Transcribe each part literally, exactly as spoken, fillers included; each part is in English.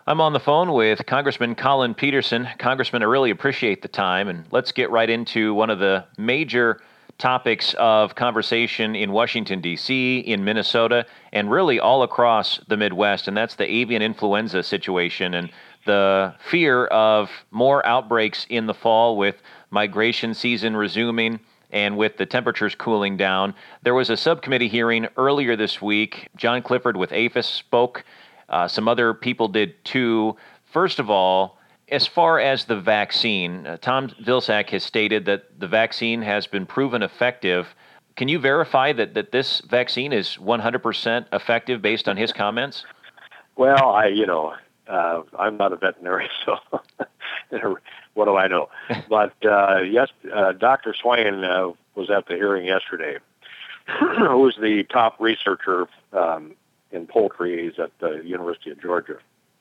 I'm on the phone with Congressman Collin Peterson. Congressman, I really appreciate the time, and let's get right into one of the major topics of conversation in Washington, D C, in Minnesota, and really all across the Midwest, and that's the avian influenza situation and the fear of more outbreaks in the fall with migration season resuming and with the temperatures cooling down. There was a subcommittee hearing earlier this week. John Clifford with APHIS spoke. Uh, some other people did too. First of all, as far as the vaccine, uh, Tom Vilsack has stated that the vaccine has been proven effective. Can you verify that, that this vaccine is one hundred percent effective based on his comments? Well, I, you know, uh, I'm not a veterinary, so what do I know? But uh, yes, uh, Doctor Swain uh, was at the hearing yesterday, who's the top researcher um, in poultry. He's at the University of Georgia.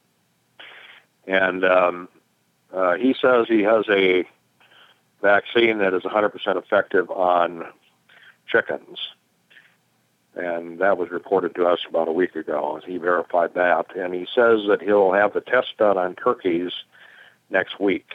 And um, uh, he says he has a vaccine that is one hundred percent effective on chickens. And that was reported to us about a week ago. He verified that. And he says that he'll have the test done on turkeys next week.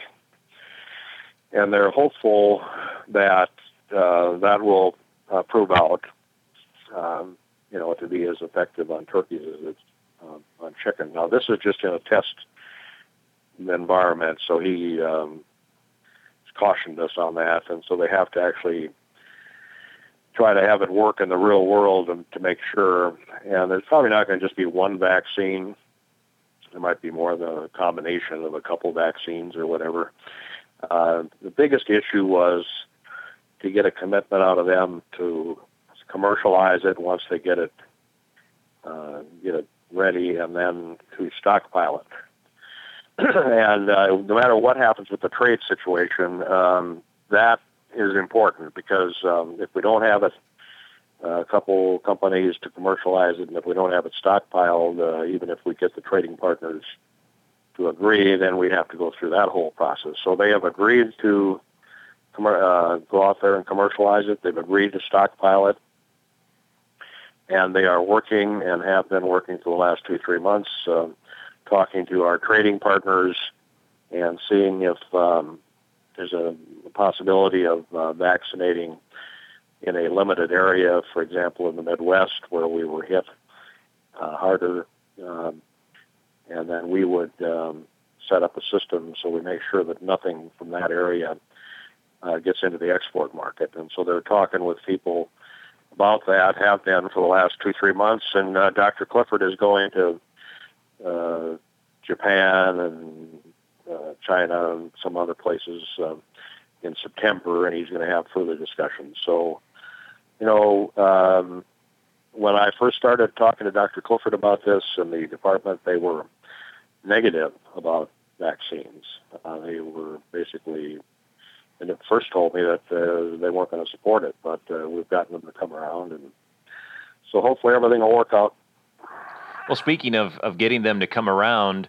And they're hopeful that uh, that will uh, prove out um, you know, to be as effective on turkeys as it's um, on chicken. Now, this is just in a test environment, so he um, cautioned us on that, and so they have to actually try to have it work in the real world and to make sure. And there's probably not going to just be one vaccine. There might be more than a combination of a couple vaccines or whatever. Uh, the biggest issue was to get a commitment out of them to commercialize it once they get it uh, get it ready, and then to stockpile it. and uh, no matter what happens with the trade situation, um, that is important because um, if we don't have it, uh, a couple companies to commercialize it, and if we don't have it stockpiled, uh, even if we get the trading partners to agree, then we'd have to go through that whole process. So they have agreed to uh, go out there and commercialize it. They've agreed to stockpile it. And they are working and have been working for the last two, three months, uh, talking to our trading partners and seeing if um, there's a possibility of uh, vaccinating in a limited area, for example, in the Midwest where we were hit uh, harder. Um, and then we would um, set up a system so we make sure that nothing from that area uh, gets into the export market. And so they're talking with people about that, have been for the last two, three months, and uh, Doctor Clifford is going to uh, Japan and uh, China and some other places uh, in September, and he's going to have further discussions. So, you know, um, when I first started talking to Doctor Clifford about this in the department, they were negative about vaccines. Uh, they were basically... And it first told me that uh, they weren't going to support it, but uh, we've gotten them to come around, and so hopefully everything will work out. Well, speaking of, of getting them to come around,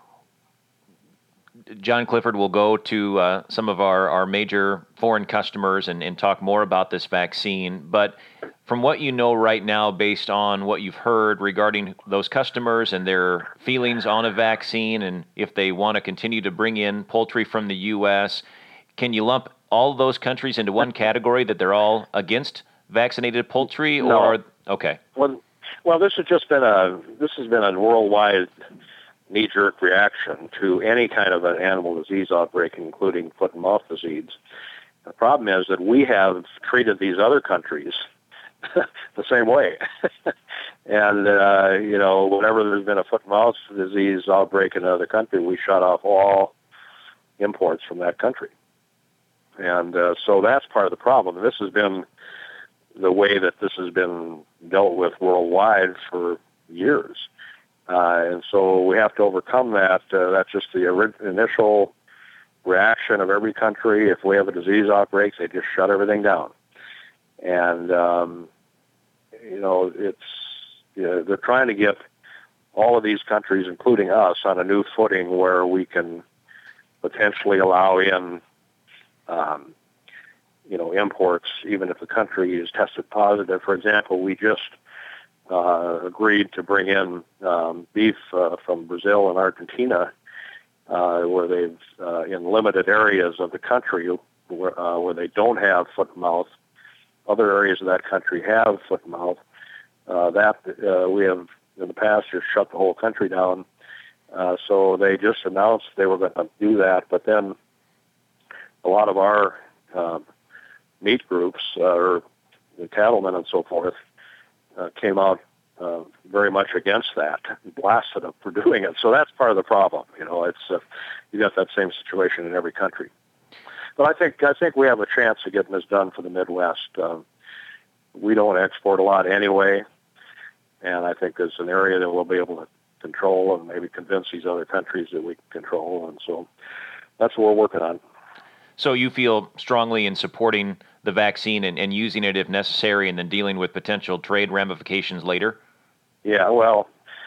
John Clifford will go to uh, some of our, our major foreign customers and, and talk more about this vaccine. But from what you know right now, based on what you've heard regarding those customers and their feelings on a vaccine, and if they want to continue to bring in poultry from the U S, can you lump all those countries into one category that they're all against vaccinated poultry? No. Or okay. Well, well, this has just been a this has been a worldwide knee-jerk reaction to any kind of an animal disease outbreak, including foot and mouth disease. The problem is that we have treated these other countries the same way, and uh, you know, whenever there's been a foot and mouth disease outbreak in another country, we shut off all imports from that country. And uh, so that's part of the problem. And this has been the way that this has been dealt with worldwide for years. Uh, and so we have to overcome that. Uh, that's just the ori- initial reaction of every country. If we have a disease outbreak, they just shut everything down. And, um, you know, it's you know, they're trying to get all of these countries, including us, on a new footing where we can potentially allow in Um, you know, imports, even if the country is tested positive. For example, we just uh, agreed to bring in um, beef uh, from Brazil and Argentina, uh, where they've, uh, in limited areas of the country where, uh, where they don't have foot and mouth, other areas of that country have foot and mouth. Uh, that uh, we have in the past just shut the whole country down. Uh, so they just announced they were going to do that, but then a lot of our uh, meat groups, uh, or the cattlemen and so forth, uh, came out uh, very much against that, blasted them for doing it. So that's part of the problem. You know, it's uh, you got that same situation in every country. But I think I think we have a chance of getting this done for the Midwest. Um, we don't export a lot anyway, and I think it's an area that we'll be able to control and maybe convince these other countries that we can control. And so that's what we're working on. So you feel strongly in supporting the vaccine and, and using it if necessary, and then dealing with potential trade ramifications later? Yeah, well,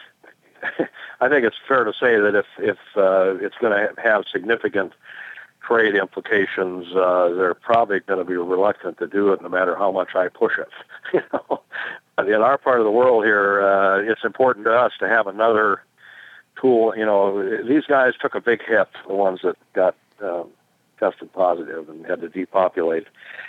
I think it's fair to say that if, if uh, it's going to have significant trade implications, uh, they're probably going to be reluctant to do it no matter how much I push it. You know, in our part of the world here, uh, it's important to us to have another tool. You know, these guys took a big hit, the ones that got um, tested positive and had to depopulate.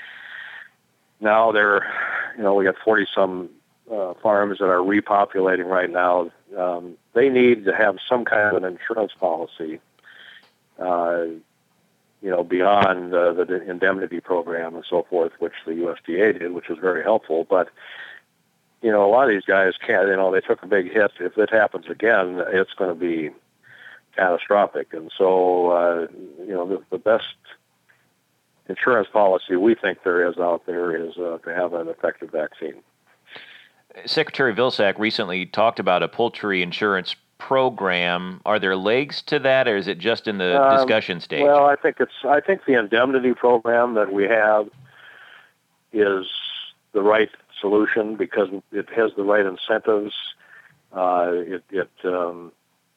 Now they're, you know, we got forty-some uh, farms that are repopulating right now. Um, they need to have some kind of an insurance policy, uh, you know, beyond uh, the indemnity program and so forth, which the U S D A did, which was very helpful. But, you know, a lot of these guys can't, you know, they took a big hit. If it happens again, it's going to be catastrophic. And so, uh, you know, the, the best insurance policy we think there is out there is uh, to have an effective vaccine. Secretary Vilsack recently talked about a poultry insurance program. Are there legs to that, or is it just in the um, discussion stage? Well, I think it's. I think the indemnity program that we have is the right solution because it has the right incentives. Uh, it, it, um,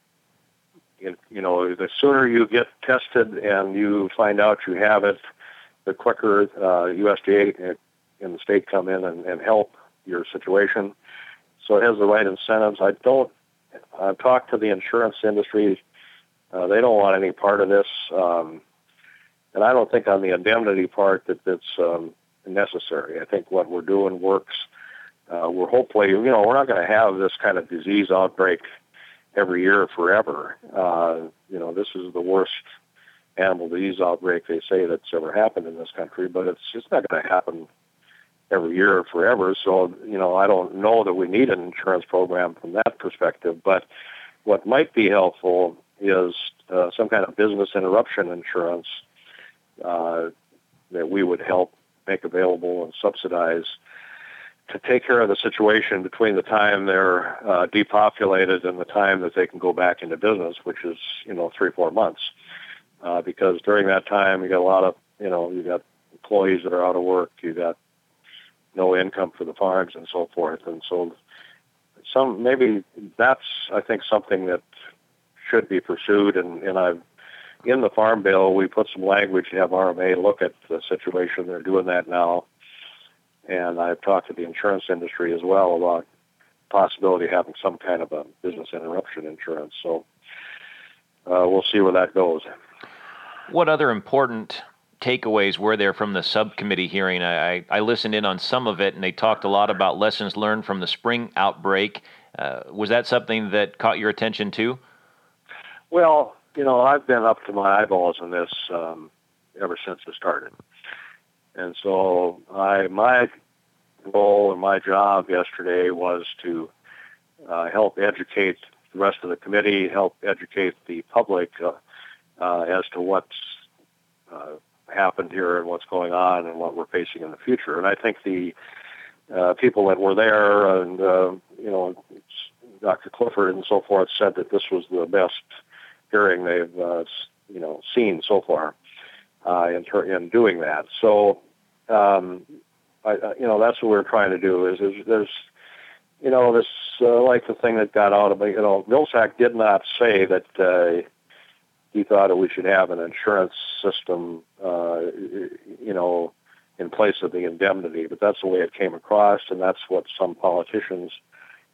it, you know, the sooner you get tested and you find out you have it, the quicker uh, U S D A and the state come in and, and help your situation. So it has the right incentives. I don't. I've talked to the insurance industry. Uh, they don't want any part of this. Um, and I don't think on the indemnity part that that's um, necessary. I think what we're doing works. Uh, we're hopefully, you know, we're not going to have this kind of disease outbreak every year forever. Uh, you know, this is the worst animal disease outbreak they say that's ever happened in this country, but it's just not going to happen every year or forever. So, you know, I don't know that we need an insurance program from that perspective, but what might be helpful is uh, some kind of business interruption insurance uh, that we would help make available and subsidize to take care of the situation between the time they're uh, depopulated and the time that they can go back into business, which is, you know, three, four months. Uh, because during that time, you got a lot of, you know, you got employees that are out of work, you got no income for the farms and so forth. And so some, maybe that's, I think, something that should be pursued. And, and I've, in the Farm Bill, we put some language to have R M A look at the situation. They're doing that now. And I've talked to the insurance industry as well about possibility of having some kind of a business interruption insurance. So uh, we'll see where that goes. What other important takeaways were there from the subcommittee hearing? I, I listened in on some of it, and they talked a lot about lessons learned from the spring outbreak. Uh, was that something that caught your attention too? Well, you know, I've been up to my eyeballs in this um, ever since it started. And so I, my role and my job yesterday was to uh, help educate the rest of the committee, help educate the public uh, uh, as to what's uh, happened here and what's going on and what we're facing in the future. And I think the uh, people that were there and, uh, you know, Doctor Clifford and so forth said that this was the best hearing they've, uh, you know, seen so far. Uh, in, ter- in doing that. So, um, I, I, you know, that's what we're trying to do is, is there's, you know, this, uh, like the thing that got out of me, you know, Vilsack did not say that uh, he thought that we should have an insurance system, uh, you know, in place of the indemnity, but that's the way it came across, and that's what some politicians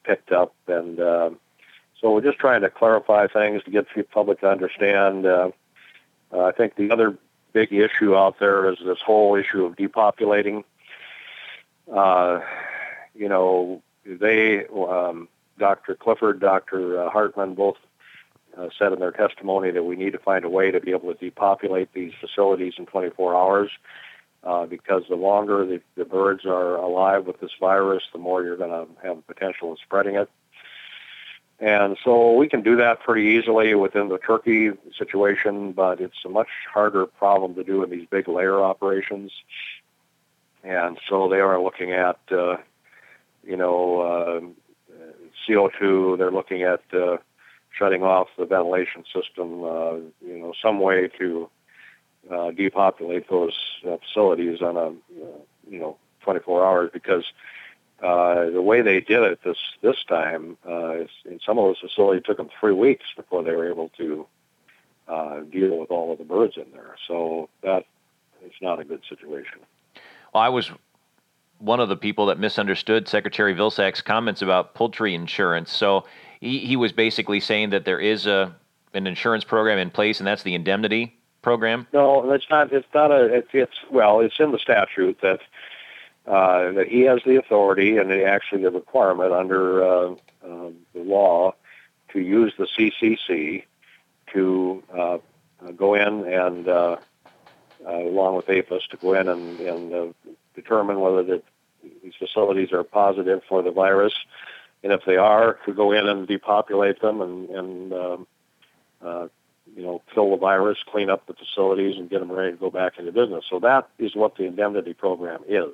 picked up. And uh, so we're just trying to clarify things to get the public to understand. Uh, uh, I think the other big issue out there is this whole issue of depopulating. Uh, you know, they, um, Doctor Clifford, Doctor Hartman, both uh, said in their testimony that we need to find a way to be able to depopulate these facilities in twenty-four hours. Uh, because the longer the, the birds are alive with this virus, the more you're going to have the potential of spreading it. And so we can do that pretty easily within the turkey situation, but it's a much harder problem to do in these big layer operations. And so they are looking at, uh, you know, uh, C O two. They're looking at uh, shutting off the ventilation system, uh, you know, some way to Uh, depopulate those uh, facilities on a uh, you know twenty-four hours, because uh, the way they did it this this time uh, is in some of those facilities it took them three weeks before they were able to uh, deal with all of the birds in there. So that is not a good situation. Well, I was one of the people that misunderstood Secretary Vilsack's comments about poultry insurance. So he, he was basically saying that there is a an insurance program in place, and that's the indemnity program? No, it's not. It's not a. It's, it's well, it's in the statute that uh, that he has the authority and actually the requirement under uh, uh, the law to use the C C C to uh, go in and uh, uh, along with A P H I S to go in and, and uh, determine whether the, these facilities are positive for the virus, and if they are, to go in and depopulate them and and um, uh, you know, kill the virus, clean up the facilities, and get them ready to go back into business. So that is what the indemnity program is.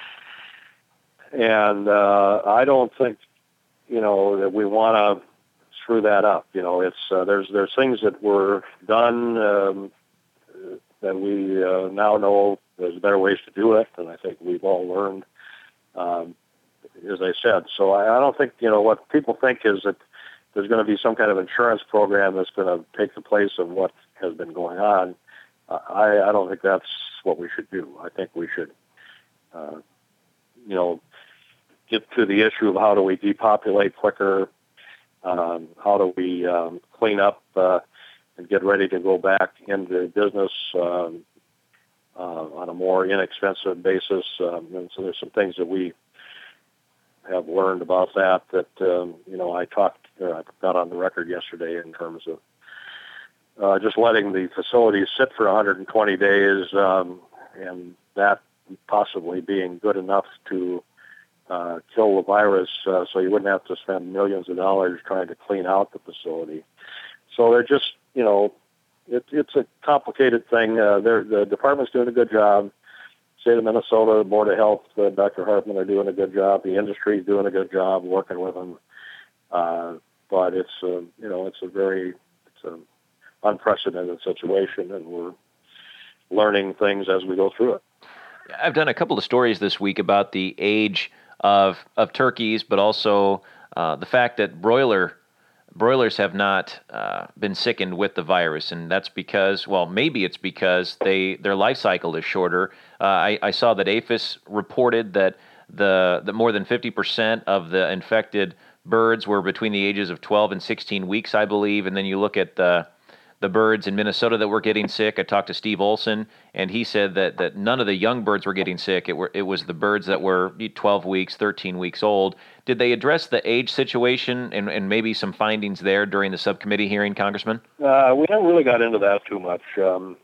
And uh, I don't think, you know, that we want to screw that up. You know, it's uh, there's there's things that were done um, that we uh, now know there's better ways to do it, and I think we've all learned, um, as I said. So I, I don't think, you know, what people think is that there's going to be some kind of insurance program that's going to take the place of what has been going on. Uh, I, I don't think that's what we should do. I think we should, uh, you know, get to the issue of how do we depopulate quicker, um, how do we um, clean up uh, and get ready to go back into business um, uh, on a more inexpensive basis. Um, and so there's some things that we have learned about that that, um, you know, I talked Uh, I got on the record yesterday in terms of uh, just letting the facilities sit for one hundred twenty days, um, and that possibly being good enough to uh, kill the virus, uh, so you wouldn't have to spend millions of dollars trying to clean out the facility. So they're just, you know, it, it's a complicated thing. Uh, the department's doing a good job. State of Minnesota, Board of Health, uh, Doctor Hartman are doing a good job. The industry is doing a good job working with them. Uh, but it's a, you know, it's a very, it's an unprecedented situation, and we're learning things as we go through it. I've done a couple of stories this week about the age of of turkeys, but also uh, the fact that broiler broilers have not uh, been sickened with the virus, and that's because, well, maybe it's because they their life cycle is shorter. Uh, I, I saw that A P H I S reported that the the more than fifty percent of the infected birds were between the ages of twelve and sixteen weeks, I believe. And then you look at the the birds in Minnesota that were getting sick. I talked to Steve Olson, and he said that that none of the young birds were getting sick. It were it was the birds that were twelve weeks, thirteen weeks old. Did they address the age situation and, and maybe some findings there during the subcommittee hearing, Congressman? Uh, we haven't really got into that too much. Um,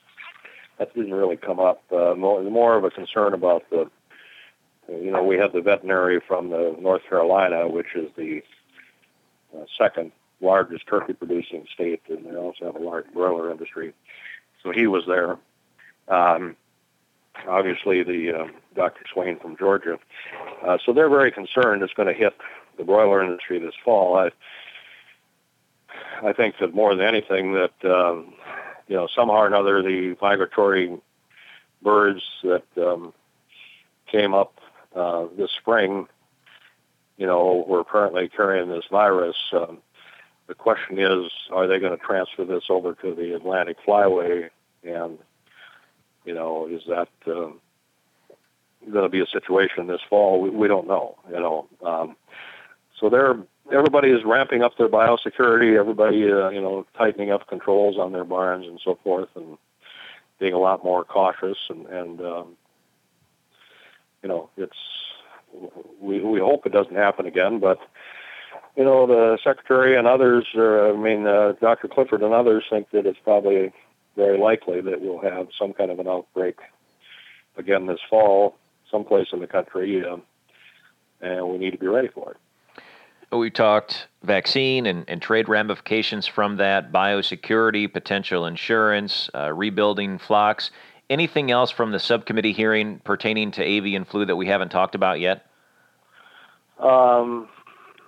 that didn't really come up. Uh, more, more of a concern about the You know, we have the veterinary from the North Carolina, which is the uh, second largest turkey-producing state, and they also have a large broiler industry. So he was there. Um, obviously, the uh, Doctor Swain from Georgia. Uh, so they're very concerned it's going to hit the broiler industry this fall. I, I think that more than anything, that um, you know, somehow or another, the migratory birds that um, came up Uh, this spring, you know, we're currently carrying this virus. Um, the question is, are they going to transfer this over to the Atlantic Flyway? And, you know, is that uh, going to be a situation this fall? We, we don't know, you know. Um, so they're everybody is ramping up their biosecurity. Everybody, uh, you know, tightening up controls on their barns and so forth, and being a lot more cautious. And, and um, you know, it's we we hope it doesn't happen again. But you know, the secretary and others, uh, I mean, uh, Doctor Clifford and others think that it's probably very likely that we'll have some kind of an outbreak again this fall, someplace in the country, um, and we need to be ready for it. We talked vaccine and, and trade ramifications from that, biosecurity, potential insurance, uh, rebuilding flocks. Anything else from the subcommittee hearing pertaining to avian flu that we haven't talked about yet? Um,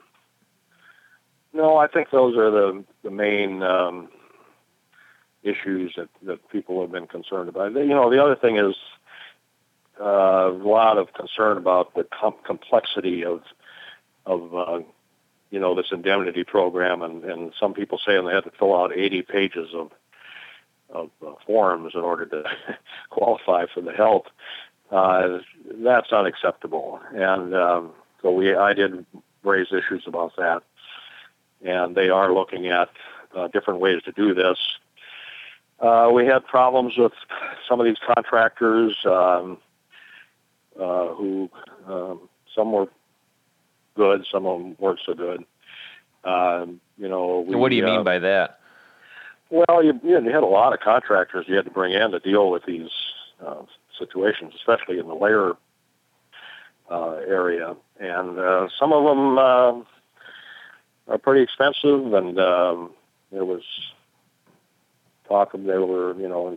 no, I think those are the, the main um, issues that, that people have been concerned about. You know, the other thing is uh, a lot of concern about the com- complexity of of uh, you know, this indemnity program, and, and some people saying they had to fill out eighty pages of of uh, forms in order to qualify for the help. Uh, that's unacceptable, and um, so we I did raise issues about that, and they are looking at uh, different ways to do this. Uh, we had problems with some of these contractors um, uh, who um, some were good, some of them weren't so good. Um, you know, we, what do you mean uh, by that? Well, you, you had a lot of contractors you had to bring in to deal with these uh, situations, especially in the layer uh, area, and uh, some of them uh, are pretty expensive. And um, there was talk of they were, you know,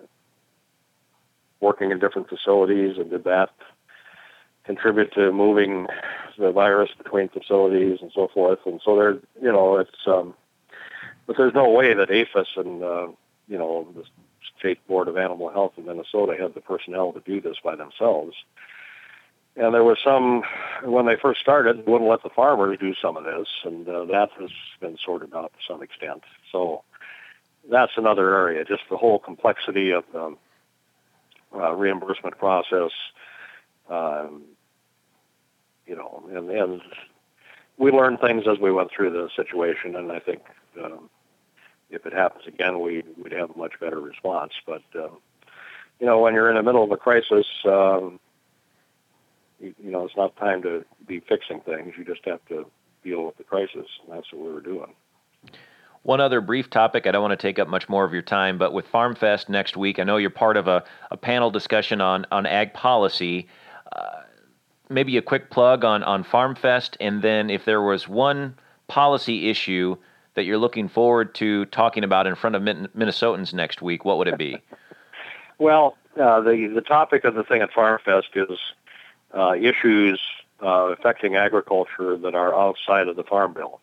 working in different facilities, and did that contribute to moving the virus between facilities and so forth. And so there, you know, it's, um, but there's no way that A P H I S and, uh, you know, the State Board of Animal Health in Minnesota had the personnel to do this by themselves. And there was some, when they first started, they wouldn't let the farmers do some of this, and uh, that has been sorted out to some extent. So that's another area, just the whole complexity of the um, uh, reimbursement process. Um, you know, and, and we learned things as we went through the situation, and I think um, if it happens again, we, we'd have a much better response. But, um, you know, when you're in the middle of a crisis, um, you, you know, it's not time to be fixing things. You just have to deal with the crisis, and that's what we were doing. One other brief topic, I don't want to take up much more of your time, but with Farm Fest next week, I know you're part of a, a panel discussion on, on ag policy. Uh, maybe a quick plug on, on Farm Fest, and then if there was one policy issue that you're looking forward to talking about in front of Min- Minnesotans next week, what would it be? Well, uh, the, the topic of the thing at Farm Fest is uh, issues uh, affecting agriculture that are outside of the Farm Bill.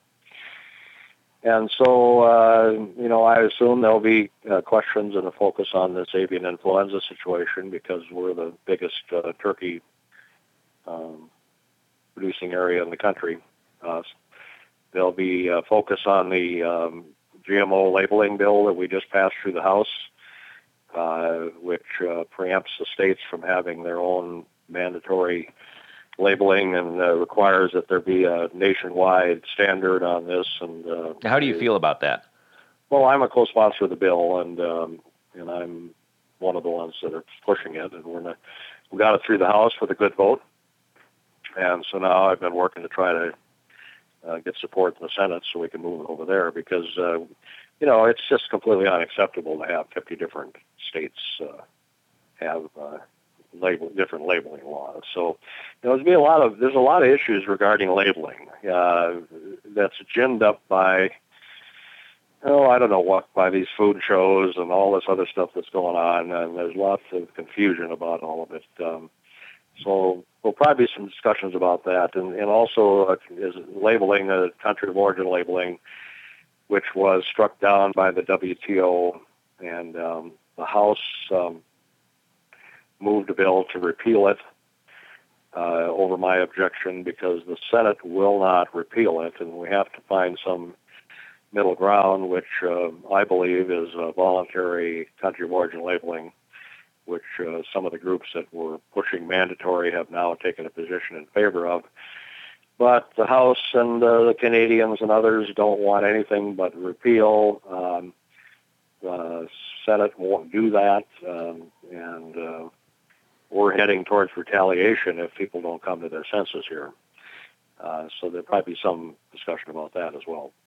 And so, uh, you know, I assume there'll be uh, questions and a focus on this avian influenza situation, because we're the biggest uh, turkey um, producing area in the country. Uh, there'll be a focus on the um, G M O labeling bill that we just passed through the House, uh, which uh, preempts the states from having their own mandatory labeling, and uh, requires that there be a nationwide standard on this. And uh, how do you feel about that? Well, I'm a co-sponsor of the bill, and um, and I'm one of the ones that are pushing it. And we're not, we got it through the House with a good vote, and so now I've been working to try to uh, get support in the Senate so we can move it over there, because uh, you know, it's just completely unacceptable to have fifty different states uh, have Uh, label different labeling laws. So, you know, there's been a lot of there's a lot of issues regarding labeling uh, that's ginned up by oh I don't know what by these food shows and all this other stuff that's going on, and there's lots of confusion about all of it. Um, so there'll probably be some discussions about that, and and also uh, is labeling, a country of origin labeling, which was struck down by the W T O, and um, the House Um, moved a bill to repeal it uh, over my objection, because the Senate will not repeal it, and we have to find some middle ground, which uh, I believe is uh, voluntary country of origin labeling, which uh, some of the groups that were pushing mandatory have now taken a position in favor of. but the House and uh, the Canadians and others don't want anything but repeal. Um, the Senate won't do that, um, and uh, we're heading towards retaliation if people don't come to their senses here. Uh, so there'll probably be some discussion about that as well.